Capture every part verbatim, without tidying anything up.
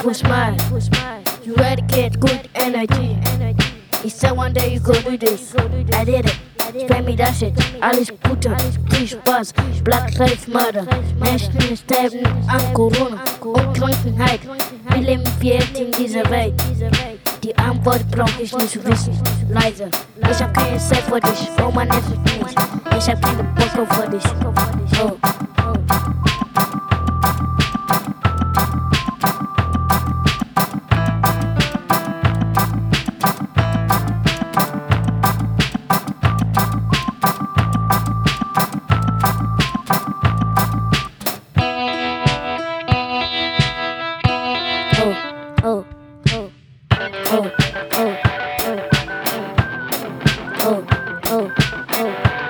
people smile. You eradicate good energy. He said one day you go do this. I did it. Spare me that shit. Alice Putin, Fish Buzz, Black Lives Matter, National Sterben an Corona und Trunkenheit. Wir leben viert in dieser Welt. Die Antwort brauch ich nicht wissen. Leise. Ich hab keine Zeit für dich. Oh man, nervt mich nicht. Ich hab keine Bock für dich. Oh. Oh, oh, oh, oh, oh, oh, oh,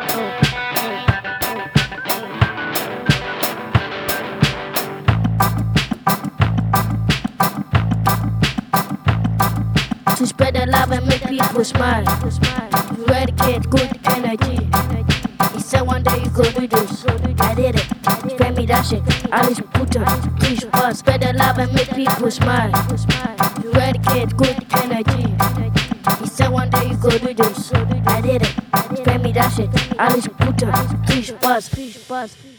to spread the love and make people smile. To eradicate good energy. He said one day you go do this. I did it. Spare me that shit. Alice Putin, Fish Buzz. Spread the love and make people smile. To eradicate good energy. He said one day you go do this. I did it. Spare me that shit. Alice Putin, Fish Buzz.